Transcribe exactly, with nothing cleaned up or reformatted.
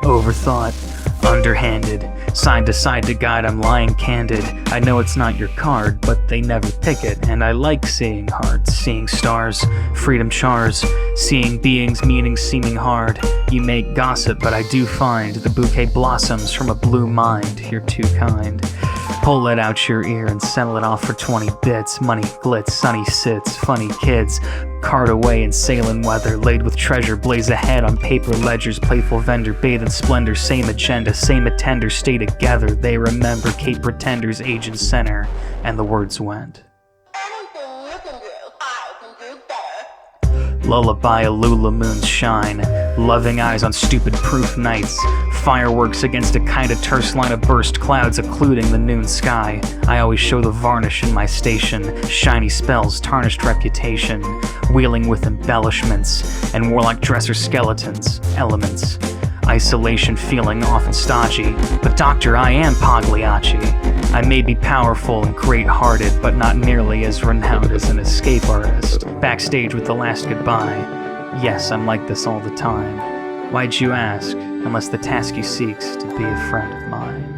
Overthought, underhanded, side to side to guide, I'm lying candid. I know it's not your card, but they never pick it. And I like seeing hearts, seeing stars, freedom chars, seeing beings, meaning seeming hard. You make gossip, but I do find the bouquet blossoms from a blue mind. You're too kind. Pull it out your ear and settle it off for twenty bits. Money glitz, sunny sits, funny kids. Cart away in sailing weather, laid with treasure, blaze ahead on paper ledgers. Playful vendor, bathe in splendor, same agenda, same attender, stay together. They remember Cape Pretenders, agent center, and the words went. Anything you can do, I can do better. Lullaby, Alula moon's shine, loving eyes on stupid proof nights. Fireworks against a kinda terse line of burst clouds occluding the noon sky. I always show the varnish in my station, shiny spells, tarnished reputation, wheeling with embellishments, and warlock dresser skeletons, elements. Isolation feeling often stodgy, but doctor, I am Pagliacci. I may be powerful and great-hearted, but not nearly as renowned as an escape artist. Backstage with the last goodbye. Yes, I'm like this all the time. Why'd you ask, unless the task you seeks to be a friend of mine?